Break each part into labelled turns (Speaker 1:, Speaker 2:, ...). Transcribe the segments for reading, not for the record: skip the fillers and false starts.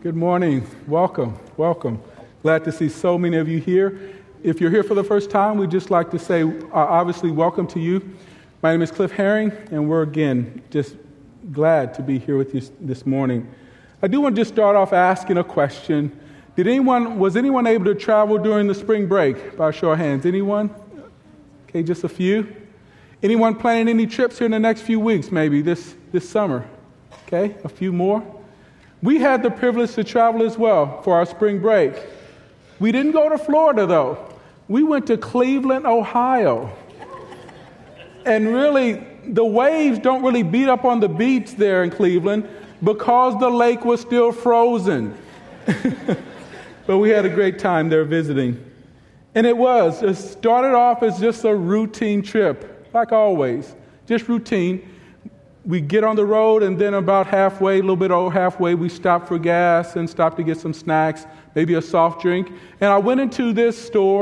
Speaker 1: Good morning. Welcome. Glad to see so many of you here. If you're here for the first time, we'd just like to say, obviously, welcome to you. My name is Cliff Herring, and we're, again, just glad to be here with you this morning. I do want to just start off asking a question. Was anyone able to travel during the spring break? By a show of hands. Anyone? Okay, just a few. Anyone planning any trips here in the next few weeks, maybe this summer? Okay, a few more. We had the privilege to travel as well for our spring break. We didn't go to Florida, though. We went to Cleveland, Ohio. And really, the waves don't really beat up on the beach there in Cleveland because the lake was still frozen. But we had a great time there visiting. And it started off as just a routine trip, like always, just routine. We get on the road, and then about halfway, a little bit over halfway, we stop for gas and stop to get some snacks, maybe a soft drink. And I went into this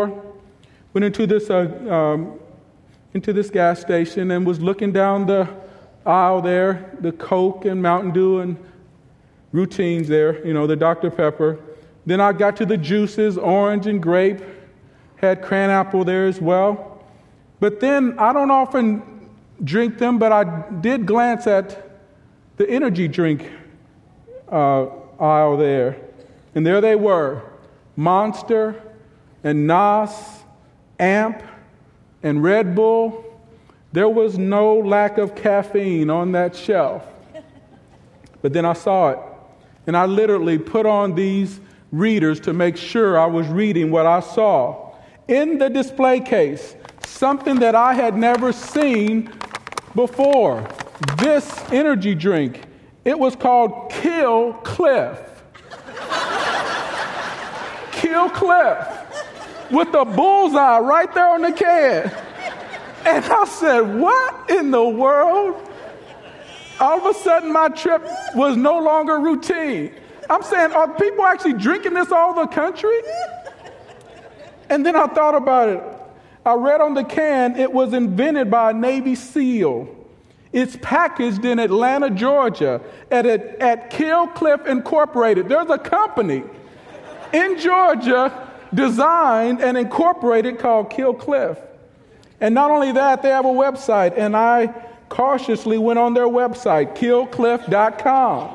Speaker 1: gas station, and was looking down the aisle there, the Coke and Mountain Dew and routines there, the Dr. Pepper. Then I got to the juices, orange and grape, had cran apple there as well. But then I don't often drink them, but I did glance at the energy drink aisle there. And there they were, Monster and NOS, AMP, and Red Bull. There was no lack of caffeine on that shelf. But then I saw it, and I literally put on these readers to make sure I was reading what I saw. In the display case, something that I had never seen before, this energy drink. It was called Kill Cliff. Kill Cliff. With the bullseye right there on the can. And I said, what in the world? All of a sudden, my trip was no longer routine. I'm saying, are people actually drinking this all over the country? And then I thought about it. I read on the can, it was invented by a Navy SEAL. It's packaged in Atlanta, Georgia, at Kill Cliff Incorporated. There's a company in Georgia designed and incorporated called Kill Cliff. And not only that, they have a website, and I cautiously went on their website, killcliff.com.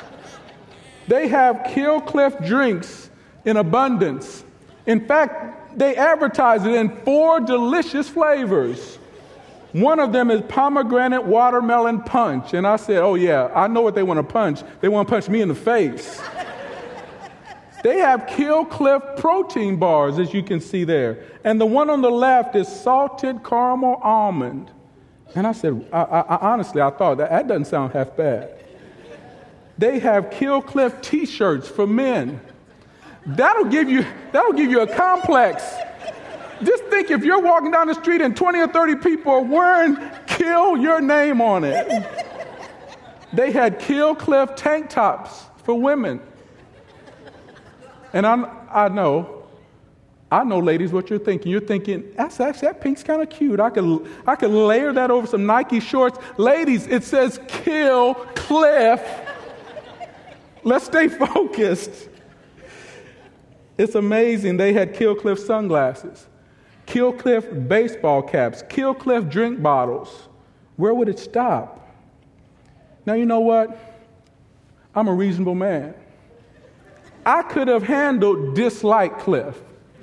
Speaker 1: They have Kill Cliff drinks in abundance. In fact, they advertise it in 4 delicious flavors. One of them is pomegranate watermelon punch. And I said, oh yeah, I know what they want to punch. They want to punch me in the face. They have Kill Cliff protein bars, as you can see there. And the one on the left is salted caramel almond. And I said, I honestly, I thought that doesn't sound half bad. They have Kill Cliff t-shirts for men. That'll give you a complex. Just think if you're walking down the street and 20 or 30 people are wearing Kill your name on it. They had Kill Cliff tank tops for women. And I know, ladies, what you're thinking. You're thinking, that pink's kind of cute. I could layer that over some Nike shorts. Ladies, it says Kill Cliff. Let's stay focused. It's amazing. They had Kill Cliff sunglasses, Kill Cliff baseball caps, Kill Cliff drink bottles. Where would it stop? Now, you know what? I'm a reasonable man. I could have handled dislike Cliff.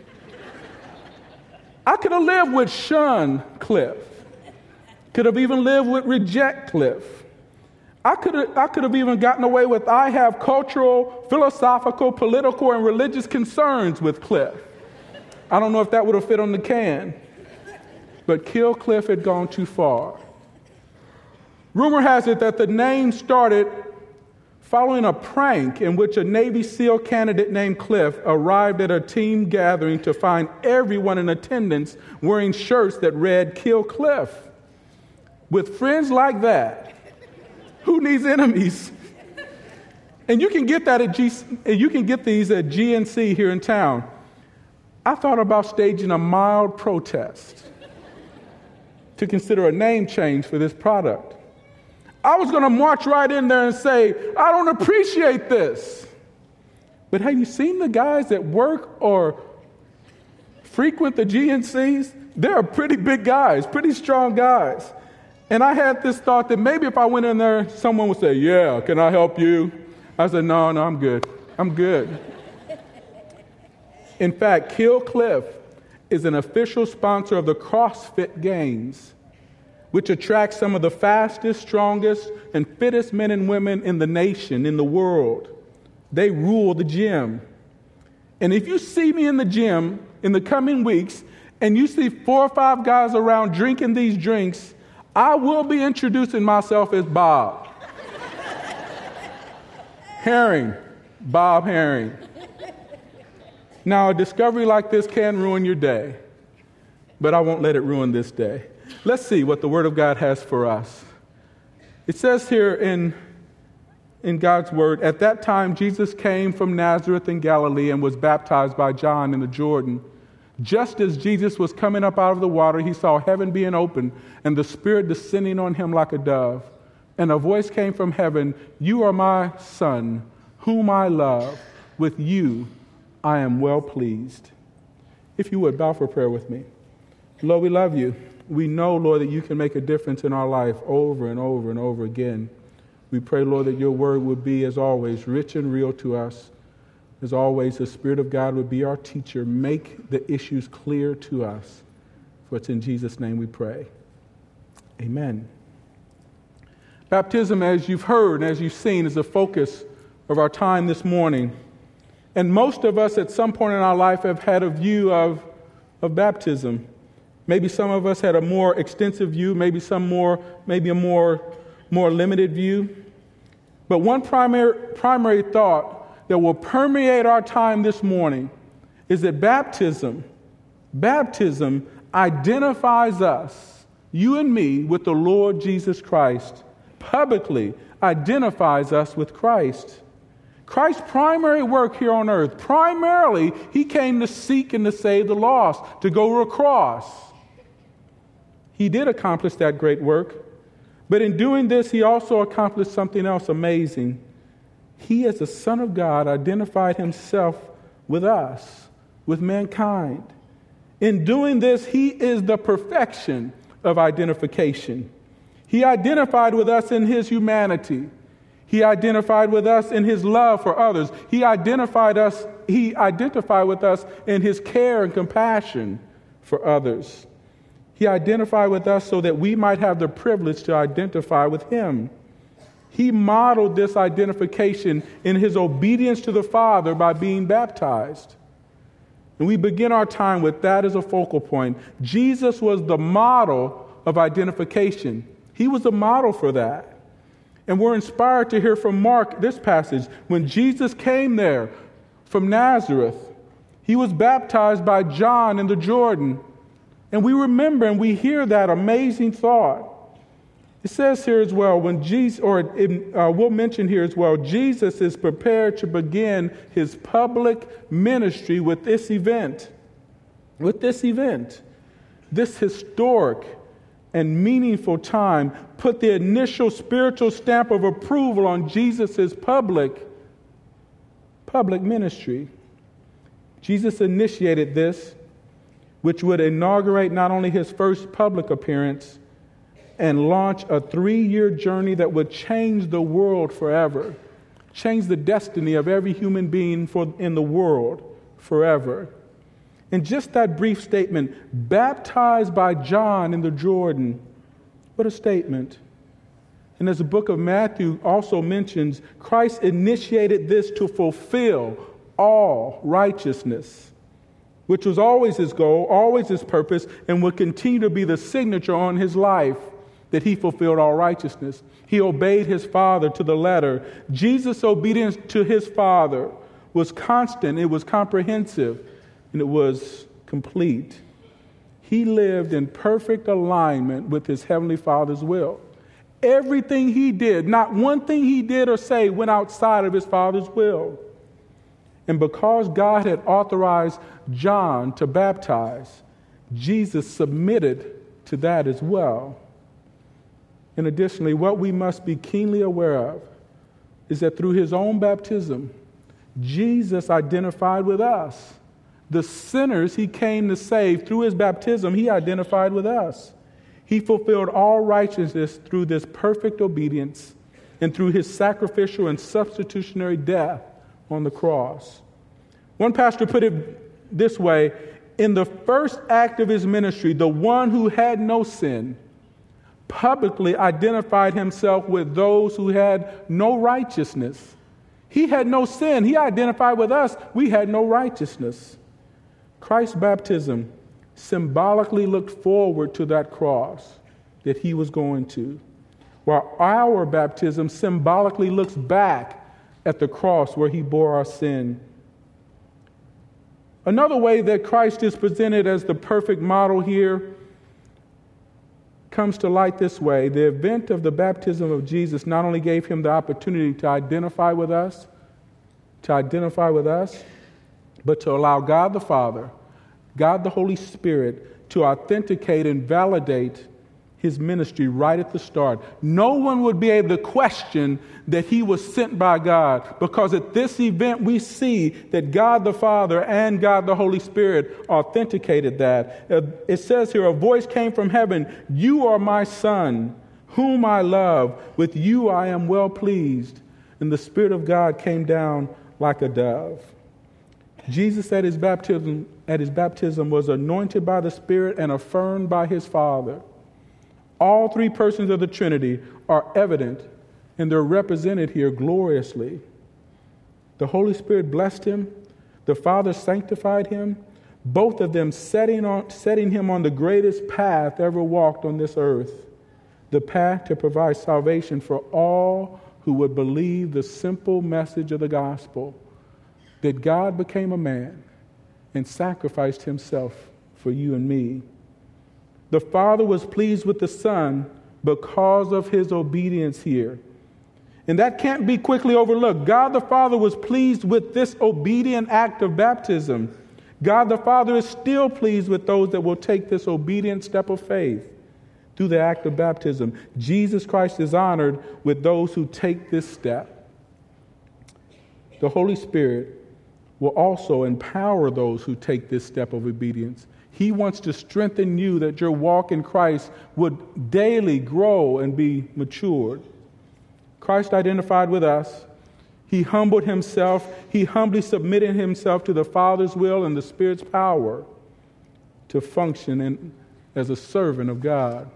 Speaker 1: I could have lived with shun Cliff. Could have even lived with reject Cliff. I could have even gotten away with I have cultural, philosophical, political, and religious concerns with Cliff. I don't know if that would have fit on the can. But Kill Cliff had gone too far. Rumor has it that the name started following a prank in which a Navy SEAL candidate named Cliff arrived at a team gathering to find everyone in attendance wearing shirts that read Kill Cliff. With friends like that, who needs enemies? And you can get these at GNC here in town. I thought about staging a mild protest to consider a name change for this product. I was going to march right in there and say, I don't appreciate this. But have you seen the guys that work or frequent the GNCs? They're pretty big guys, pretty strong guys. And I had this thought that maybe if I went in there, someone would say, yeah, can I help you? I said, no, I'm good. I'm good. In fact, Kill Cliff is an official sponsor of the CrossFit Games, which attracts some of the fastest, strongest, and fittest men and women in the nation, in the world. They rule the gym. And if you see me in the gym in the coming weeks, and you see 4 or 5 guys around drinking these drinks, I will be introducing myself as Bob. Herring, Bob Herring. Now, a discovery like this can ruin your day, but I won't let it ruin this day. Let's see what the Word of God has for us. It says here in God's Word, at that time Jesus came from Nazareth in Galilee and was baptized by John in the Jordan. Just as Jesus was coming up out of the water, he saw heaven being opened and the Spirit descending on him like a dove. And a voice came from heaven, "You are my Son, whom I love. With you I am well pleased." If you would, bow for prayer with me. Lord, we love you. We know, Lord, that you can make a difference in our life over and over and over again. We pray, Lord, that your word would be, as always, rich and real to us. As always, the Spirit of God would be our teacher. Make the issues clear to us. For it's in Jesus' name we pray. Amen. Baptism, as you've heard and as you've seen, is the focus of our time this morning. And most of us at some point in our life have had a view of baptism. Maybe some of us had a more extensive view, maybe a more limited view. But one primary thought that will permeate our time this morning is that baptism identifies us, you and me, with the Lord Jesus Christ. Publicly identifies us with Christ. Christ's primary work here on earth, primarily, he came to seek and to save the lost, to go to a cross. He did accomplish that great work, but in doing this, he also accomplished something else amazing. He, as the Son of God, identified himself with us, with mankind. In doing this, he is the perfection of identification. He identified with us in his humanity. He identified with us in his love for others. He identified with us in his care and compassion for others. He identified with us so that we might have the privilege to identify with him. He modeled this identification in his obedience to the Father by being baptized. And we begin our time with that as a focal point. Jesus was the model of identification. He was the model for that. And we're inspired to hear from Mark this passage. When Jesus came there from Nazareth, he was baptized by John in the Jordan. And we remember and we hear that amazing thought. It says here as well, we'll mention here as well, Jesus is prepared to begin his public ministry with this event. This historic and meaningful time put the initial spiritual stamp of approval on Jesus' public ministry. Jesus initiated this, which would inaugurate not only his first public appearance and launch a 3-year journey that would change the world forever, change the destiny of every human being in the world forever. And just that brief statement, baptized by John in the Jordan, what a statement. And as the book of Matthew also mentions, Christ initiated this to fulfill all righteousness, which was always his goal, always his purpose, and would continue to be the signature on his life, that he fulfilled all righteousness. He obeyed his Father to the letter. Jesus' obedience to his Father was constant, it was comprehensive, and it was complete. He lived in perfect alignment with his Heavenly Father's will. Everything he did, not one thing he did or say went outside of his Father's will. And because God had authorized John to baptize, Jesus submitted to that as well. And additionally, what we must be keenly aware of is that through his own baptism, Jesus identified with us. The sinners he came to save through his baptism, he identified with us. He fulfilled all righteousness through this perfect obedience and through his sacrificial and substitutionary death on the cross. One pastor put it this way: in the first act of his ministry, the one who had no sin publicly identified himself with those who had no righteousness. He had no sin. He identified with us. We had no righteousness. Christ's baptism symbolically looked forward to that cross that he was going to, while our baptism symbolically looks back at the cross where he bore our sin. Another way that Christ is presented as the perfect model here comes to light this way. The event of the baptism of Jesus not only gave him the opportunity to identify with us, but to allow God the Father, God the Holy Spirit, to authenticate and validate his ministry right at the start. No one would be able to question that he was sent by God, because at this event we see that God the Father and God the Holy Spirit authenticated that. It says here, a voice came from heaven, "You are my Son, whom I love. With you I am well pleased." And the Spirit of God came down like a dove. Jesus at his baptism was anointed by the Spirit and affirmed by his Father. All three persons of the Trinity are evident, and they're represented here gloriously. The Holy Spirit blessed him. The Father sanctified him, both of them setting him on the greatest path ever walked on this earth, the path to provide salvation for all who would believe the simple message of the gospel, that God became a man and sacrificed himself for you and me. The Father was pleased with the Son because of his obedience here. And that can't be quickly overlooked. God the Father was pleased with this obedient act of baptism. God the Father is still pleased with those that will take this obedient step of faith through the act of baptism. Jesus Christ is honored with those who take this step. The Holy Spirit will also empower those who take this step of obedience. He wants to strengthen you that your walk in Christ would daily grow and be matured. Christ identified with us. He humbled himself. He humbly submitted himself to the Father's will and the Spirit's power to function as a servant of God.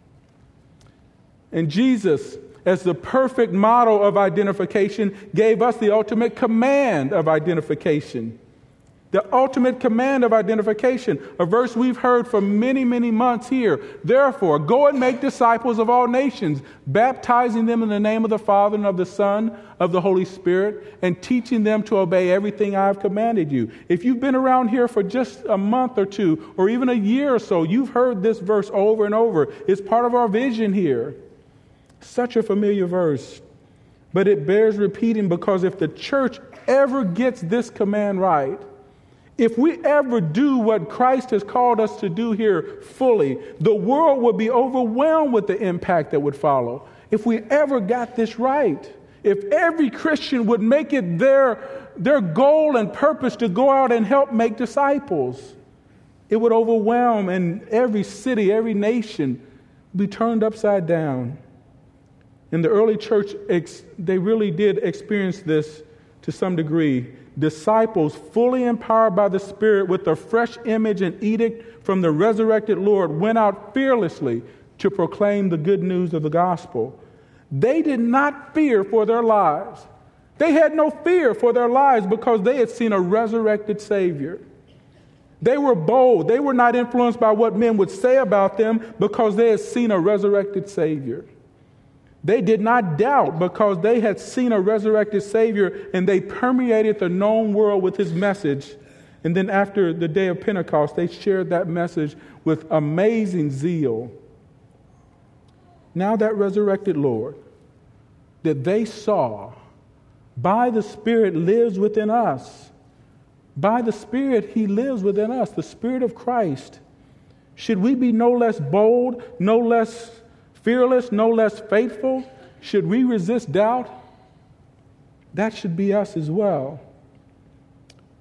Speaker 1: And Jesus, as the perfect model of identification, gave us the ultimate command of identification. The ultimate command of identification, a verse we've heard for many, many months here. Therefore, go and make disciples of all nations, baptizing them in the name of the Father and of the Son, of the Holy Spirit, and teaching them to obey everything I have commanded you. If you've been around here for just a month or two, or even a year or so, you've heard this verse over and over. It's part of our vision here. Such a familiar verse, but it bears repeating, because if the church ever gets this command right, if we ever do what Christ has called us to do here fully, the world would be overwhelmed with the impact that would follow. If we ever got this right, if every Christian would make it their goal and purpose to go out and help make disciples, it would overwhelm, and every city, every nation be turned upside down. In the early church, they really did experience this to some degree. Disciples, fully empowered by the Spirit with a fresh image and edict from the resurrected Lord, went out fearlessly to proclaim the good news of the gospel. They did not fear for their lives. They had no fear for their lives because they had seen a resurrected Savior. They were bold. They were not influenced by what men would say about them because they had seen a resurrected Savior. They did not doubt because they had seen a resurrected Savior, and they permeated the known world with his message. And then after the day of Pentecost, they shared that message with amazing zeal. Now that resurrected Lord that they saw by the Spirit lives within us. By the Spirit, he lives within us, the Spirit of Christ. Should we be no less bold, no less fearless, no less faithful? Should we resist doubt? That should be us as well.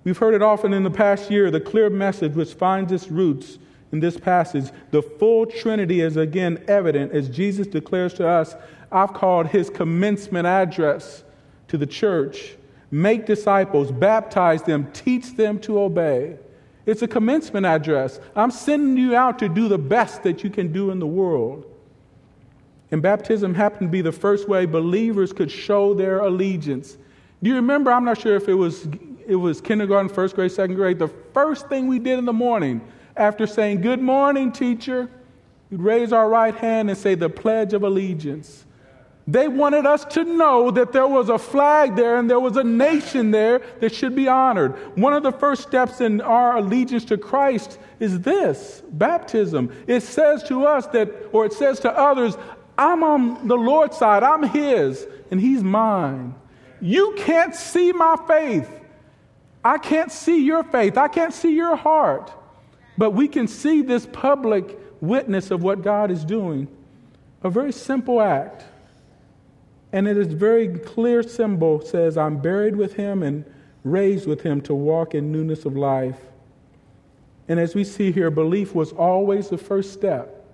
Speaker 1: We've heard it often in the past year, the clear message which finds its roots in this passage. The full Trinity is again evident as Jesus declares to us, I've called his commencement address to the church. Make disciples, baptize them, teach them to obey. It's a commencement address. I'm sending you out to do the best that you can do in the world. And baptism happened to be the first way believers could show their allegiance. Do you remember, I'm not sure if it was kindergarten, first grade, second grade, the first thing we did in the morning after saying, good morning, teacher, we'd raise our right hand and say the Pledge of Allegiance. They wanted us to know that there was a flag there and there was a nation there that should be honored. One of the first steps in our allegiance to Christ is this, baptism. It says to us it says to others, I'm on the Lord's side, I'm his, and he's mine. You can't see my faith. I can't see your faith. I can't see your heart. But we can see this public witness of what God is doing. A very simple act. And it is a very clear symbol, says, I'm buried with him and raised with him to walk in newness of life. And as we see here, belief was always the first step.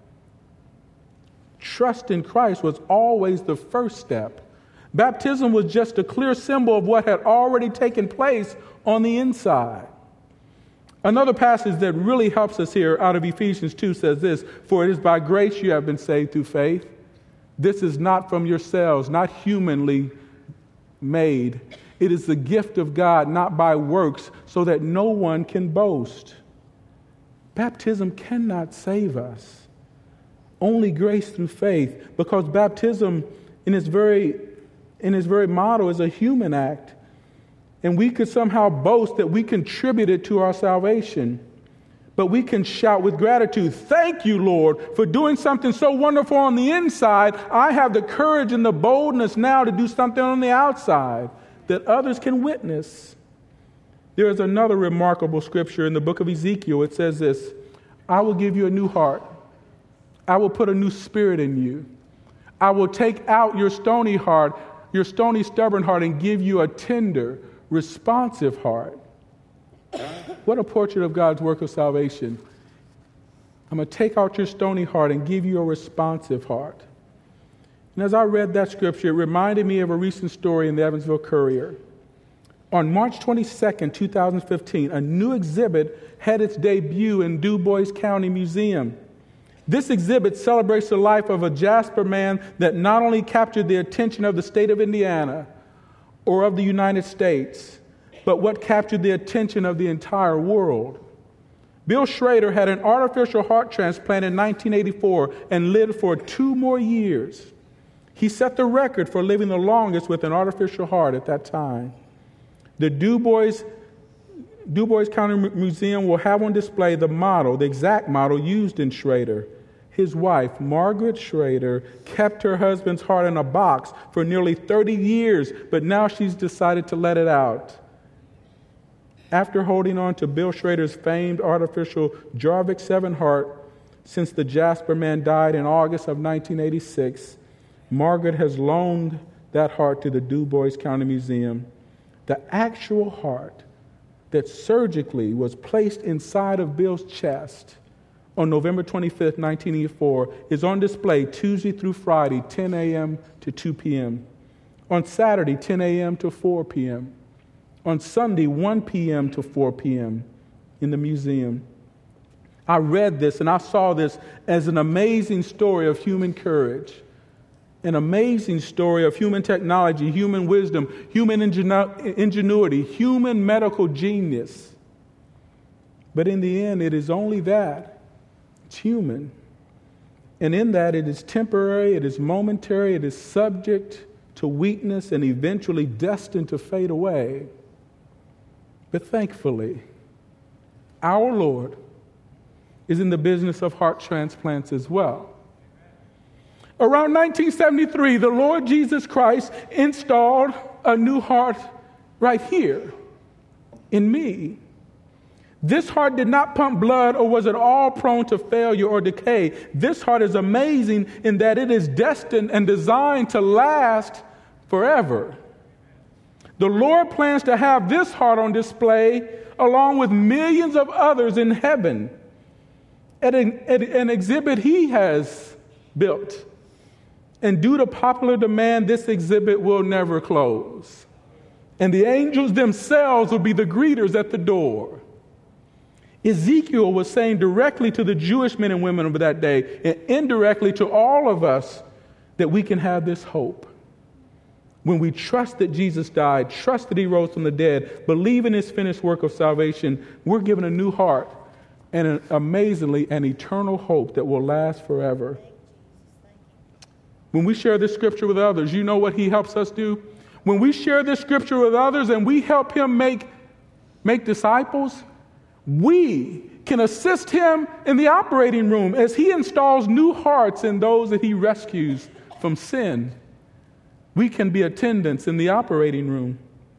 Speaker 1: Trust in Christ was always the first step. Baptism was just a clear symbol of what had already taken place on the inside. Another passage that really helps us here out of Ephesians 2 says this, for it is by grace you have been saved through faith. This is not from yourselves, not humanly made. It is the gift of God, not by works, so that no one can boast. Baptism cannot save us. Only grace through faith, because baptism in its very motto is a human act. And we could somehow boast that we contributed to our salvation. But we can shout with gratitude, thank you, Lord, for doing something so wonderful on the inside. I have the courage and the boldness now to do something on the outside that others can witness. There is another remarkable scripture in the book of Ezekiel. It says this, I will give you a new heart. I will put a new spirit in you. I will take out your stony heart, your stony, stubborn heart, and give you a tender, responsive heart. What a portrait of God's work of salvation. I'm going to take out your stony heart and give you a responsive heart. And as I read that scripture, it reminded me of a recent story in the Evansville Courier. On March 22nd, 2015, a new exhibit had its debut in Du Bois County Museum. This exhibit celebrates the life of a Jasper man that not only captured the attention of the state of Indiana or of the United States, but what captured the attention of the entire world. Bill Schrader had an artificial heart transplant in 1984 and lived for 2 more years. He set the record for living the longest with an artificial heart at that time. The Du Bois County Museum will have on display the exact model used in Schrader. His wife, Margaret Schrader, kept her husband's heart in a box for nearly 30 years, but now she's decided to let it out. After holding on to Bill Schrader's famed artificial Jarvik 7 heart since the Jasper man died in August of 1986, Margaret has loaned that heart to the Du Bois County Museum. The actual heart that surgically was placed inside of Bill's chest on November 25th, 1984, is on display Tuesday through Friday, 10 a.m. to 2 p.m. On Saturday, 10 a.m. to 4 p.m. On Sunday, 1 p.m. to 4 p.m. in the museum. I read this and I saw this as an amazing story of human courage, an amazing story of human technology, human wisdom, human ingenuity, human medical genius. But in the end, it is only that. It's human. And in that, it is temporary, it is momentary, it is subject to weakness and eventually destined to fade away. But thankfully, our Lord is in the business of heart transplants as well. Around 1973, the Lord Jesus Christ installed a new heart right here in me. This heart did not pump blood or was at all prone to failure or decay. This heart is amazing in that it is destined and designed to last forever. The Lord plans to have this heart on display along with millions of others in heaven at an exhibit he has built. And due to popular demand, this exhibit will never close. And the angels themselves will be the greeters at the door. Ezekiel was saying directly to the Jewish men and women of that day, and indirectly to all of us, that we can have this hope. When we trust that Jesus died, trust that he rose from the dead, believe in his finished work of salvation, we're given a new heart and amazingly an eternal hope that will last forever. When we share this scripture with others, you know what he helps us do? When we share this scripture with others and we help him make disciples, we can assist him in the operating room as he installs new hearts in those that he rescues from sin. We can be attendants in the operating room.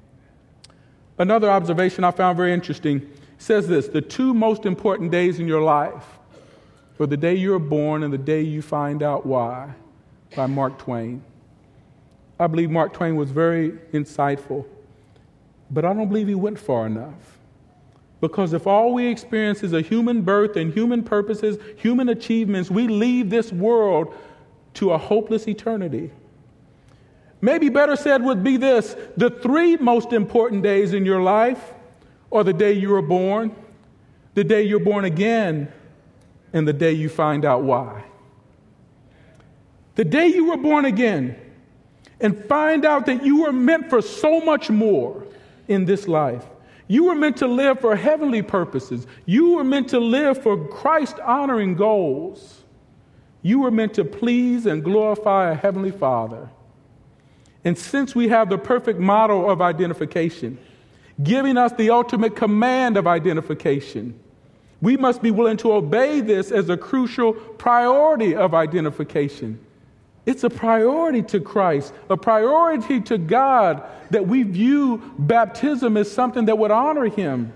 Speaker 1: Another observation I found very interesting says this: the two most important days in your life are the day you are born and the day you find out why, by Mark Twain. I believe Mark Twain was very insightful, but I don't believe he went far enough. Because if all we experience is a human birth and human purposes, human achievements, we leave this world to a hopeless eternity. Maybe better said would be this: the three most important days in your life are the day you were born, the day you're born again, and the day you find out why. The day you were born again and find out that you were meant for so much more in this life. You were meant to live for heavenly purposes. You were meant to live for Christ-honoring goals. You were meant to please and glorify a heavenly Father. And since we have the perfect model of identification, giving us the ultimate command of identification, we must be willing to obey this as a crucial priority of identification. It's a priority to Christ, a priority to God, that we view baptism as something that would honor him.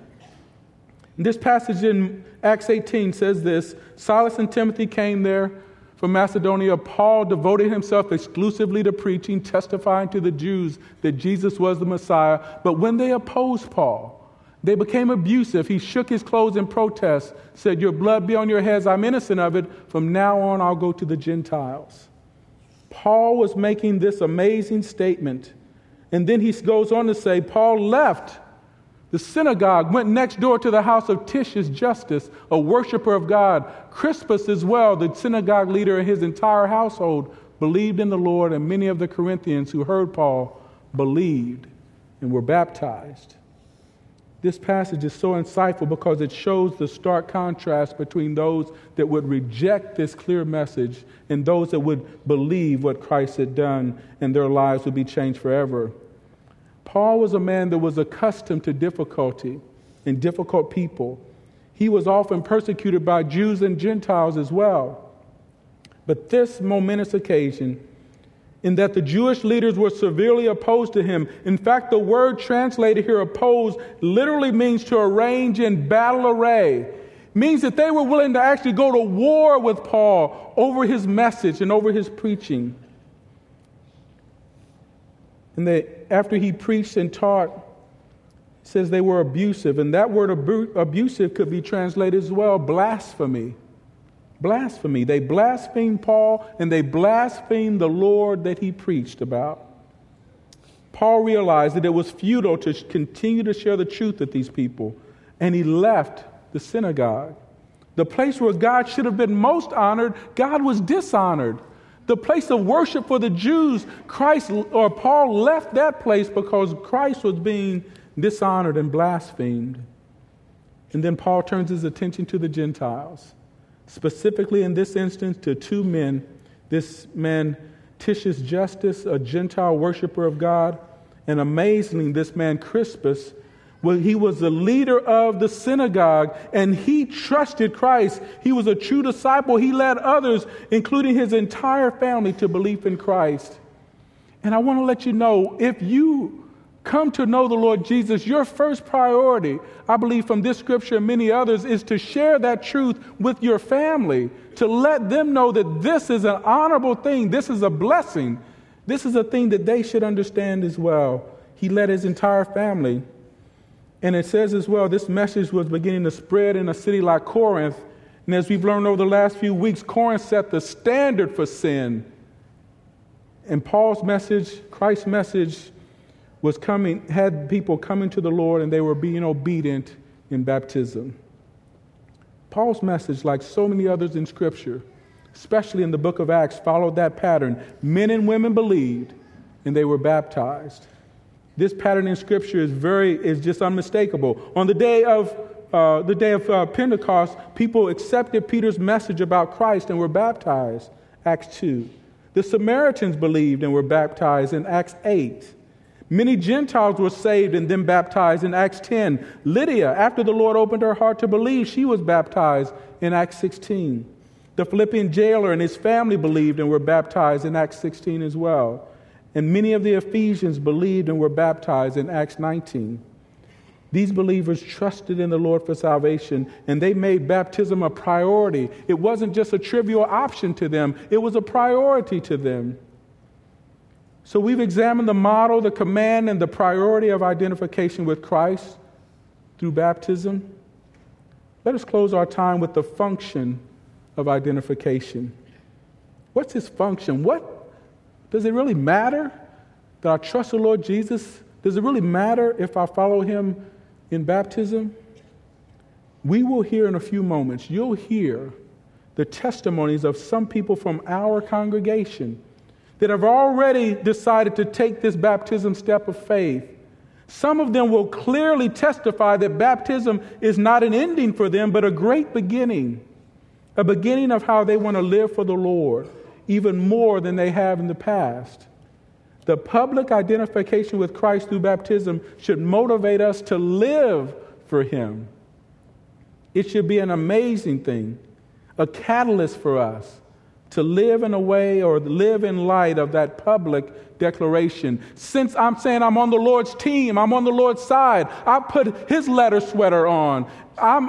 Speaker 1: This passage in Acts 18 says this: Silas and Timothy came there from Macedonia. Paul devoted himself exclusively to preaching, testifying to the Jews that Jesus was the Messiah. But when they opposed Paul, they became abusive. He shook his clothes in protest, said, "Your blood be on your heads. I'm innocent of it. From now on, I'll go to the Gentiles." Paul was making this amazing statement. And then he goes on to say, Paul left the synagogue, went next door to the house of Titius Justus, a worshiper of God. Crispus as well, the synagogue leader, and his entire household believed in the Lord, and many of the Corinthians who heard Paul believed and were baptized. This passage is so insightful because it shows the stark contrast between those that would reject this clear message and those that would believe what Christ had done, and their lives would be changed forever. Paul was a man that was accustomed to difficulty and difficult people. He was often persecuted by Jews and Gentiles as well. But this momentous occasion, in that the Jewish leaders were severely opposed to him. In fact, the word translated here, opposed, literally means to arrange in battle array. Means that they were willing to actually go to war with Paul over his message and over his preaching. And after he preached and taught, it says they were abusive. And that word abusive could be translated as well, blasphemy. Blasphemy. They blasphemed Paul, and they blasphemed the Lord that he preached about. Paul realized that it was futile to continue to share the truth with these people, and he left the synagogue. The place where God should have been most honored, God was dishonored. The place of worship for the Jews, Paul left that place because Christ was being dishonored and blasphemed. And then Paul turns his attention to the Gentiles. Specifically in this instance to two men, this man Titius Justus, a Gentile worshiper of God, and amazingly this man Crispus, he was the leader of the synagogue, and he trusted Christ. He was a true disciple. He led others, including his entire family, to belief in Christ. And I want to let you know, if you come to know the Lord Jesus, your first priority, I believe from this scripture and many others, is to share that truth with your family, to let them know that this is an honorable thing, this is a blessing, this is a thing that they should understand as well. he led his entire family. And it says as well, this message was beginning to spread in a city like Corinth. And as we've learned over the last few weeks, Corinth set the standard for sin. And Paul's message, Christ's message, had people coming to the Lord, and they were being obedient in baptism. Paul's message, like so many others in Scripture, especially in the book of Acts, followed that pattern. Men and women believed, and they were baptized. This pattern in Scripture is just unmistakable. On the day of Pentecost, people accepted Peter's message about Christ and were baptized. Acts 2. The Samaritans believed and were baptized in Acts 8. Many Gentiles were saved and then baptized in Acts 10. Lydia, after the Lord opened her heart to believe, she was baptized in Acts 16. The Philippian jailer and his family believed and were baptized in Acts 16 as well. And many of the Ephesians believed and were baptized in Acts 19. These believers trusted in the Lord for salvation, and they made baptism a priority. It wasn't just a trivial option to them, it was a priority to them. So we've examined the model, the command, and the priority of identification with Christ through baptism. Let us close our time with the function of identification. What's his function? Does it really matter that I trust the Lord Jesus? Does it really matter if I follow him in baptism? We will hear in a few moments, you'll hear the testimonies of some people from our congregation that have already decided to take this baptism step of faith. Some of them will clearly testify that baptism is not an ending for them, but a great beginning, a beginning of how they want to live for the Lord, even more than they have in the past. The public identification with Christ through baptism should motivate us to live for him. It should be an amazing thing, a catalyst for us to live in a way or live in light of that public declaration. Since I'm saying I'm on the Lord's team, I'm on the Lord's side, I put his letter sweater on, I'm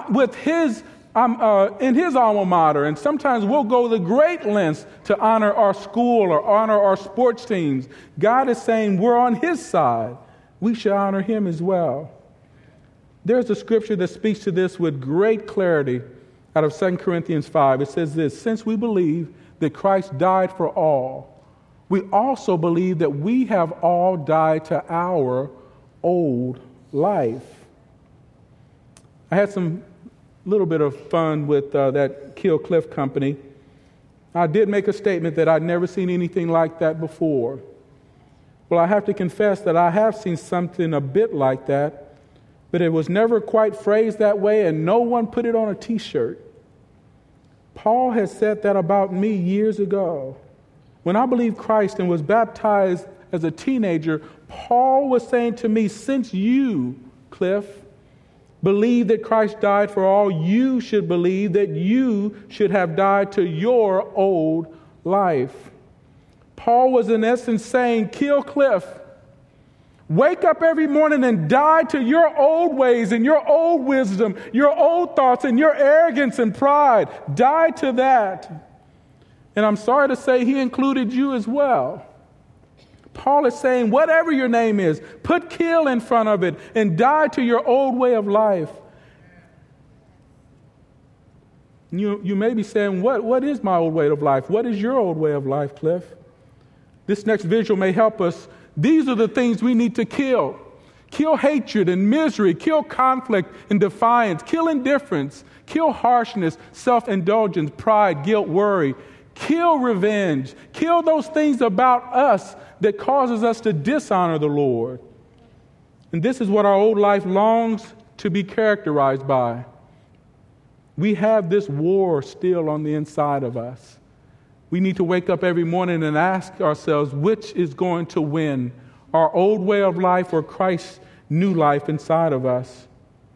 Speaker 1: in his alma mater, and sometimes we'll go the great lengths to honor our school or honor our sports teams. God is saying we're on his side. We should honor him as well. There's a scripture that speaks to this with great clarity out of 2 Corinthians 5. It says this: since we believe that Christ died for all, we also believe that we have all died to our old life. I had some little bit of fun with that Kill Cliff company. I did make a statement that I'd never seen anything like that before. Well, I have to confess that I have seen something a bit like that, but it was never quite phrased that way, and no one put it on a t-shirt. Paul has said that about me years ago. When I believed Christ and was baptized as a teenager, Paul was saying to me, since you, Cliff, believe that Christ died for all, you should believe that you should have died to your old life. Paul was in essence saying, kill Cliff. Wake up every morning and die to your old ways and your old wisdom, your old thoughts and your arrogance and pride. Die to that. And I'm sorry to say he included you as well. Paul is saying, whatever your name is, put kill in front of it and die to your old way of life. You may be saying, what is my old way of life? What is your old way of life, Cliff? This next visual may help us. These are the things we need to kill. Kill hatred and misery. Kill conflict and defiance. Kill indifference. Kill harshness, self-indulgence, pride, guilt, worry. Kill revenge. Kill those things about us that causes us to dishonor the Lord. And this is what our old life longs to be characterized by. We have this war still on the inside of us. We need to wake up every morning and ask ourselves, which is going to win, our old way of life or Christ's new life inside of us?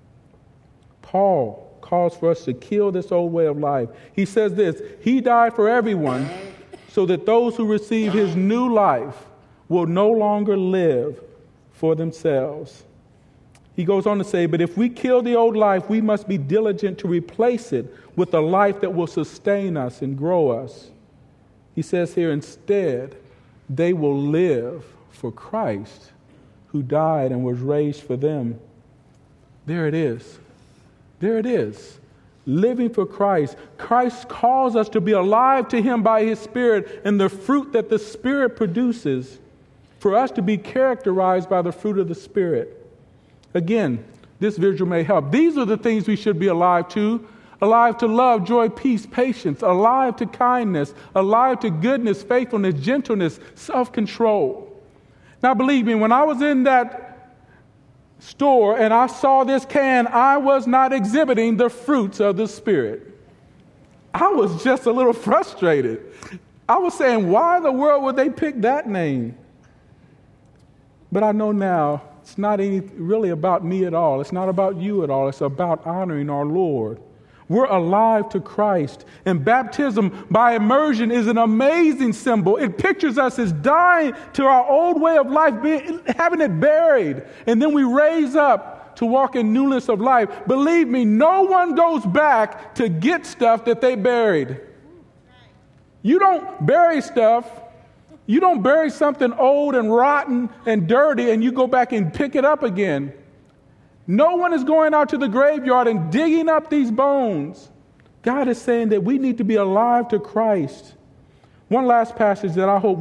Speaker 1: Paul calls for us to kill this old way of life. He says this: he died for everyone so that those who receive his new life will no longer live for themselves. He goes on to say, but if we kill the old life, we must be diligent to replace it with a life that will sustain us and grow us. He says here, instead, they will live for Christ, who died and was raised for them. There it is. There it is. Living for Christ. Christ calls us to be alive to Him by His Spirit and the fruit that the Spirit produces, for us to be characterized by the fruit of the Spirit. Again, this visual may help. These are the things we should be alive to. Alive to love, joy, peace, patience. Alive to kindness. Alive to goodness, faithfulness, gentleness, self-control. Now believe me, when I was in that store and I saw this can, I was not exhibiting the fruits of the Spirit. I was just a little frustrated. I was saying, why in the world would they pick that name? But I know now it's not really about me at all. It's not about you at all. It's about honoring our Lord. We're alive to Christ. And baptism by immersion is an amazing symbol. It pictures us as dying to our old way of life, having it buried. And then we raise up to walk in newness of life. Believe me, no one goes back to get stuff that they buried. You don't bury stuff. You don't bury something old and rotten and dirty and you go back and pick it up again. No one is going out to the graveyard and digging up these bones. God is saying that we need to be alive to Christ. One last passage that I hope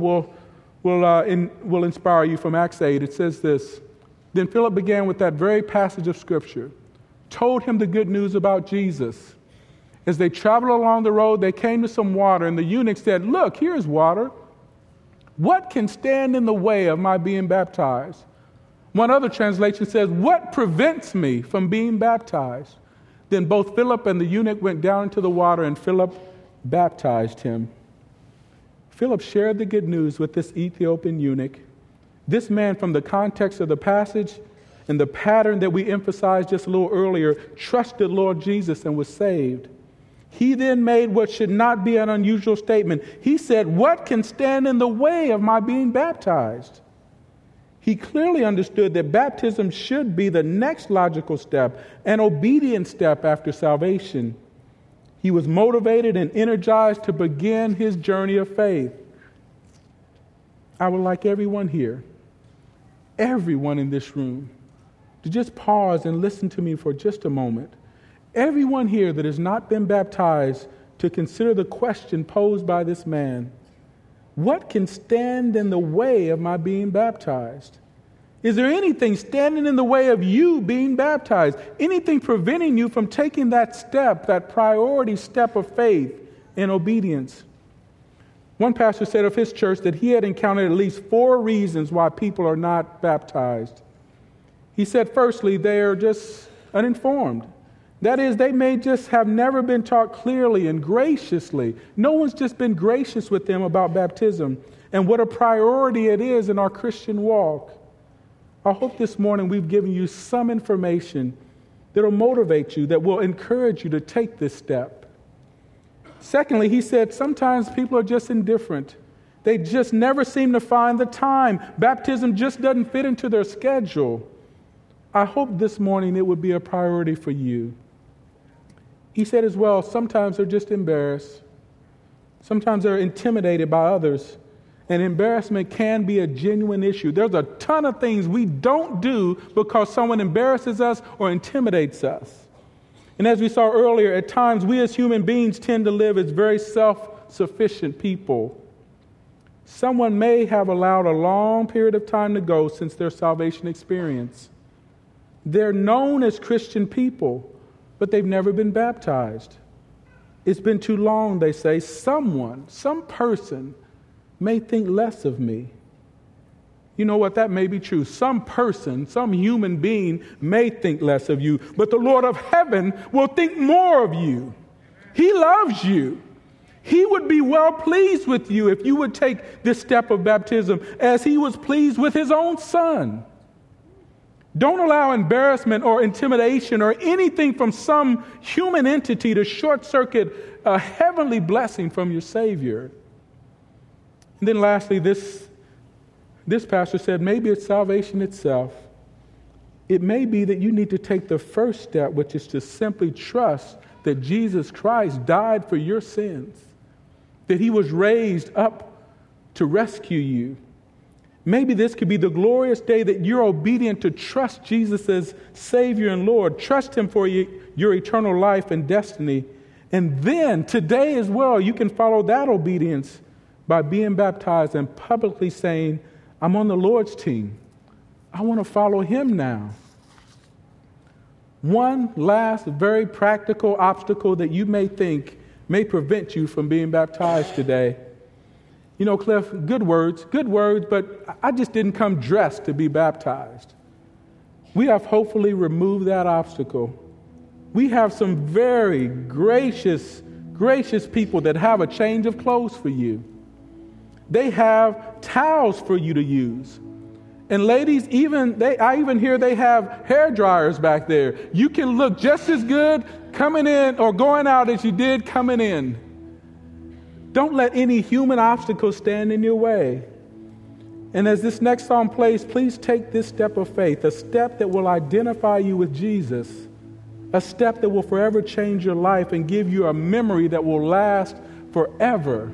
Speaker 1: will inspire you from Acts 8. It says this: Then Philip began with that very passage of Scripture, told him the good news about Jesus. As they traveled along the road, they came to some water, and the eunuch said, "Look, here's water. What can stand in the way of my being baptized?" One other translation says, "What prevents me from being baptized?" Then both Philip and the eunuch went down into the water, and Philip baptized him. Philip shared the good news with this Ethiopian eunuch. This man, from the context of the passage and the pattern that we emphasized just a little earlier, trusted Lord Jesus and was saved. He then made what should not be an unusual statement. He said, "What can stand in the way of my being baptized?" He clearly understood that baptism should be the next logical step, an obedient step after salvation. He was motivated and energized to begin his journey of faith. I would like everyone here, everyone in this room, to just pause and listen to me for just a moment. Everyone here that has not been baptized, to consider the question posed by this man. What can stand in the way of my being baptized? Is there anything standing in the way of you being baptized? Anything preventing you from taking that step, that priority step of faith and obedience? One pastor said of his church that he had encountered at least 4 reasons why people are not baptized. He said, firstly, they are just uninformed. That is, they may just have never been taught clearly and graciously. No one's just been gracious with them about baptism and what a priority it is in our Christian walk. I hope this morning we've given you some information that will motivate you, that will encourage you to take this step. Secondly, he said sometimes people are just indifferent. They just never seem to find the time. Baptism just doesn't fit into their schedule. I hope this morning it would be a priority for you. He said as well, sometimes they're just embarrassed. Sometimes they're intimidated by others. And embarrassment can be a genuine issue. There's a ton of things we don't do because someone embarrasses us or intimidates us. And as we saw earlier, at times we as human beings tend to live as very self-sufficient people. Someone may have allowed a long period of time to go since their salvation experience. They're known as Christian people, but they've never been baptized. It's been too long, they say. Some person may think less of me. You know what? That may be true. Some person, some human being may think less of you, but the Lord of heaven will think more of you. He loves you. He would be well pleased with you if you would take this step of baptism as he was pleased with his own son. Don't allow embarrassment or intimidation or anything from some human entity to short-circuit a heavenly blessing from your Savior. And then lastly, this pastor said, maybe it's salvation itself. It may be that you need to take the first step, which is to simply trust that Jesus Christ died for your sins, that he was raised up to rescue you. Maybe this could be the glorious day that you're obedient to trust Jesus as Savior and Lord. Trust Him for your eternal life and destiny. And then today as well, you can follow that obedience by being baptized and publicly saying, I'm on the Lord's team. I want to follow Him now. One last very practical obstacle that you may think may prevent you from being baptized today. You know, Cliff, good words, but I just didn't come dressed to be baptized. We have hopefully removed that obstacle. We have some very gracious people that have a change of clothes for you. They have towels for you to use. And ladies, I even hear they have hair dryers back there. You can look just as good coming in or going out as you did coming in. Don't let any human obstacle stand in your way. And as this next song plays, please take this step of faith, a step that will identify you with Jesus, a step that will forever change your life and give you a memory that will last forever.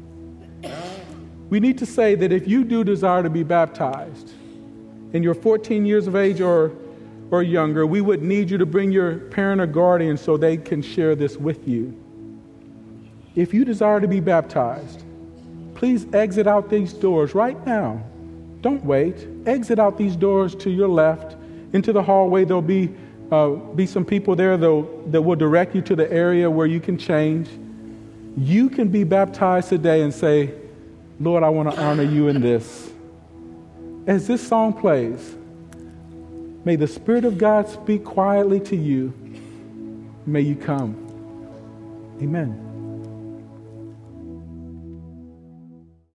Speaker 1: We need to say that if you do desire to be baptized, and you're 14 years of age or younger, we would need you to bring your parent or guardian so they can share this with you. If you desire to be baptized, please exit out these doors right now. Don't wait. Exit out these doors to your left into the hallway. There'll be some people there that will direct you to the area where you can change. You can be baptized today and say, Lord, I want to honor you in this. As this song plays, may the Spirit of God speak quietly to you. May you come. Amen.